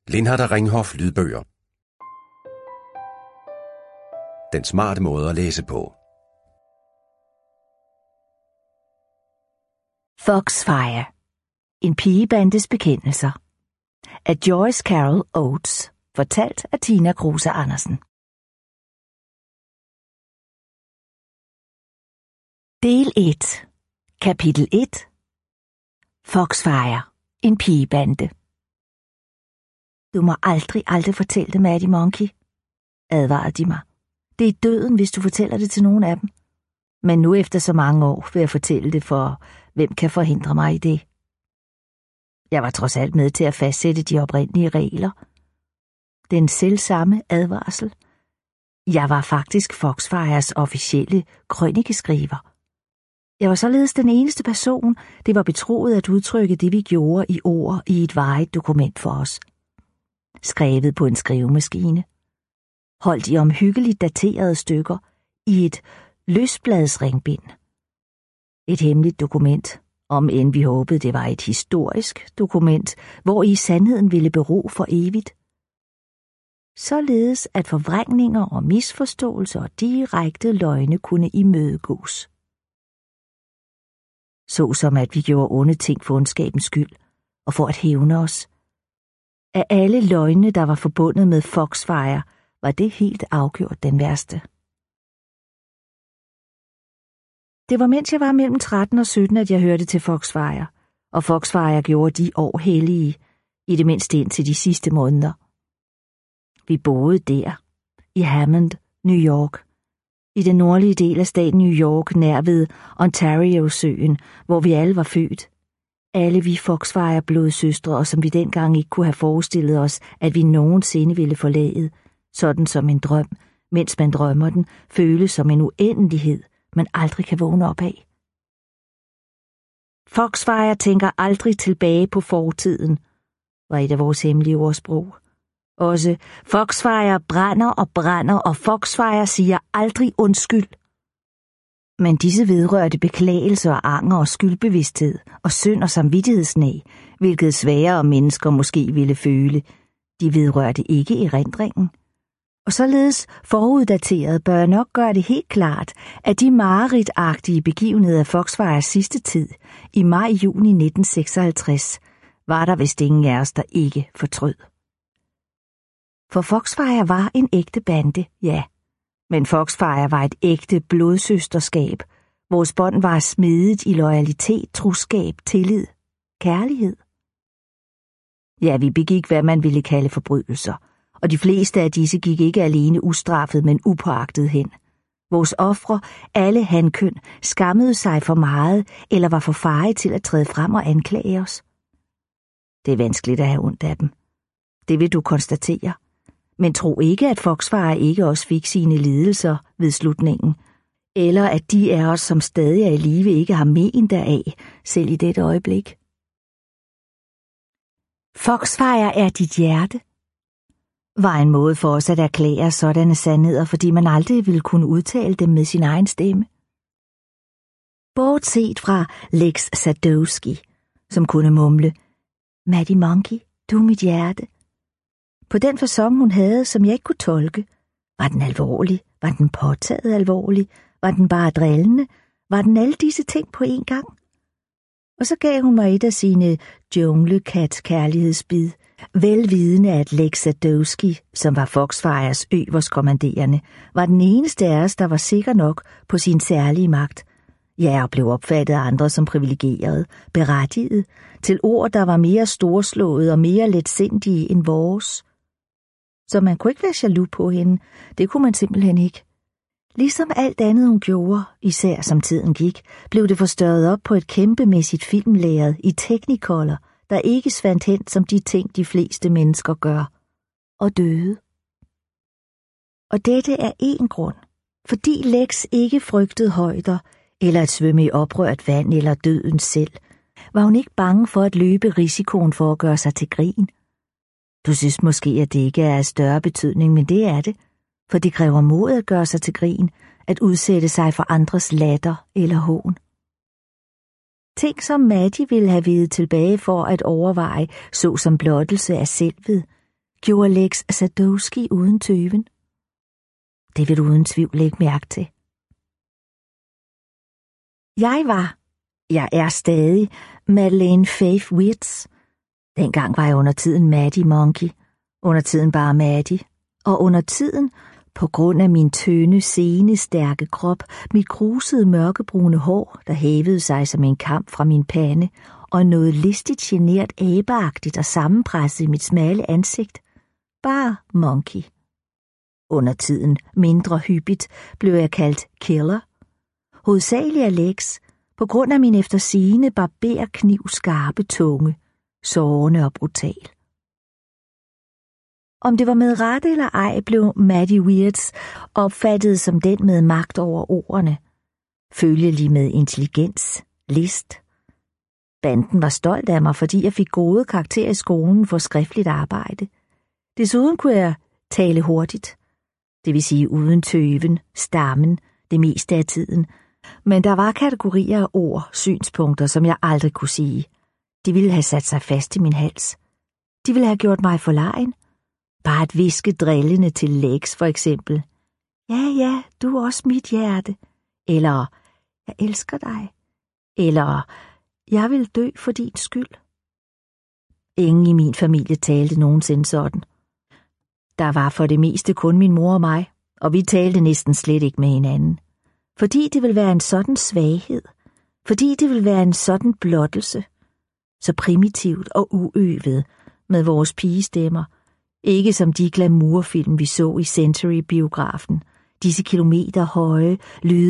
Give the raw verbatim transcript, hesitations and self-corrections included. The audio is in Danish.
Lindhardt og Ringhof lydbøger. Den smarte måde at læse på. Foxfire. En pigebandes bekendelser. Af Joyce Carol Oates. Fortalt af Tina Kruse Andersen. Del et. Kapitel et. Foxfire. En pigebande. Du må aldrig, aldrig fortælle det, Maddie Monkey, advarede de mig. Det er døden, hvis du fortæller det til nogen af dem. Men nu efter så mange år vil jeg fortælle det, for hvem kan forhindre mig i det? Jeg var trods alt med til at fastsætte de oprindelige regler. Den selvsamme advarsel. Jeg var faktisk Foxfires officielle krønikeskriver. Jeg var således den eneste person, det var betroet at udtrykke det, vi gjorde i ord i et varigt dokument for os. Skrevet på en skrivemaskine. Holdt i omhyggeligt daterede stykker i et løsbladsringbind. Et hemmeligt dokument, om end vi håbede, det var et historisk dokument, hvor i sandheden ville bero for evigt. Således at forvrængninger og misforståelser og direkte løgne kunne imødegås. Såsom at vi gjorde onde ting for ondskabens skyld, og for at hævne os. Af alle løgne, der var forbundet med Foxfire, var det helt afgjort den værste. Det var mens jeg var mellem tretten og sytten, at jeg hørte til Foxfire, og Foxfire gjorde de år hellige, i det mindste indtil de sidste måneder. Vi boede der, i Hammond, New York, i den nordlige del af staten New York, nær ved Ontario-søen, hvor vi alle var født. Alle vi Foxfire-blodsøstre, og som vi dengang ikke kunne have forestillet os, at vi nogensinde ville forlade, sådan som en drøm, mens man drømmer den, føles som en uendelighed, man aldrig kan vågne op af. Foxfire tænker aldrig tilbage på fortiden, var et af vores hemmelige ordsprog. Også Foxfire brænder og brænder, og Foxfire siger aldrig undskyld. Men disse vedrørte beklagelse og anger og skyldbevidsthed og synd og samvittighedsnæg, hvilket svagere mennesker måske ville føle, de vedrørte ikke erindringen. Og således foruddateret bør jeg nok gøre det helt klart, at de mareridtagtige begivenheder af Foxfires sidste tid, i maj-juni nitten seksoghalvtreds, var der vist ingen af os, der ikke fortrød. For Foxfire var en ægte bande, ja. Men Foxfire var et ægte blodsøsterskab. Vores bånd var smedet i loyalitet, troskab, tillid, kærlighed. Ja, vi begik, hvad man ville kalde forbrydelser, og de fleste af disse gik ikke alene ustraffet, men upåagtet hen. Vores ofre, alle hankøn, skammede sig for meget, eller var for feje til at træde frem og anklage os. Det er vanskeligt at have ondt af dem. Det vil du konstatere. Men tro ikke, at Foxfire ikke også fik sine lidelser ved slutningen, eller at de af os, som stadig er i live, ikke har men deraf, selv i dette øjeblik. Foxfire er dit hjerte, var en måde for os at erklære sådanne sandheder, fordi man aldrig ville kunne udtale dem med sin egen stemme. Bortset fra Lex Sadowski, som kunne mumle, Maddie Monkey, du er mit hjerte. På den facon, hun havde, som jeg ikke kunne tolke. Var den alvorlig? Var den påtaget alvorlig? Var den bare drillende? Var den alle disse ting på én gang? Og så gav hun mig et af sine junglekat-kærlighedsbid, velvidende at Lex Sadowski, som var Foxfires øverstkommanderende, var den eneste af os, der var sikker nok på sin særlige magt. Ja, og blev opfattet af andre som privilegeret, berettiget, til ord, der var mere storslåede og mere letsindige end vores. Så man kunne ikke være jaloux på hende, det kunne man simpelthen ikke. Ligesom alt andet hun gjorde, især som tiden gik, blev det forstørret op på et kæmpemæssigt filmlærred i Technicolor, der ikke svandt hen som de ting, de fleste mennesker gør, og døde. Og dette er én grund, fordi Lex ikke frygtede højder, eller at svømme i oprørt vand eller døden selv, var hun ikke bange for at løbe risikoen for at gøre sig til grin. Du synes måske, at det ikke er af større betydning, men det er det, for det kræver mod at gøre sig til grin, at udsætte sig for andres latter eller hån. Ting, som Maddie ville have videt tilbage for at overveje, såsom blottelse af selvet, gjorde Lex Sadowski uden tøven. Det vil du uden tvivl lægge mærke til. Jeg var, jeg er stadig, Madeleine Faith Wirtz. Dengang var jeg under tiden Maddie Monkey, under tiden bare Maddie, og under tiden, på grund af min tynde, sene, stærke krop, mit krusede, mørkebrune hår, der hævede sig som en kamp fra min pande, og noget listigt, genert, abeagtigt og sammenpresset i mit smalle ansigt, bare Monkey. Under tiden, mindre hyppigt, blev jeg kaldt Killer. Hovedsageligt af Lex, på grund af min eftersigende barberknivskarpe tunge, sårende og brutal. Om det var med ret eller ej, blev Maddie Wirtz opfattet som den med magt over ordene, følgelig med intelligens, list. Banden var stolt af mig, fordi jeg fik gode karakterer i skolen for skriftligt arbejde. Desuden kunne jeg tale hurtigt, det vil sige uden tøven, stammen, det meste af tiden. Men der var kategorier af ord, synspunkter, som jeg aldrig kunne sige. De ville have sat sig fast i min hals. De ville have gjort mig forlegen. Bare at viske drillende til Lex for eksempel. Ja, ja, du er også mit hjerte. Eller, jeg elsker dig. Eller, jeg vil dø for din skyld. Ingen i min familie talte nogensinde sådan. Der var for det meste kun min mor og mig, og vi talte næsten slet ikke med hinanden. Fordi det ville være en sådan svaghed. Fordi det ville være en sådan blottelse. Så primitivt og uøvet med vores pigestemmer. Ikke som de glamourfilm, vi så i Century-biografen. Disse kilometer høje, lyde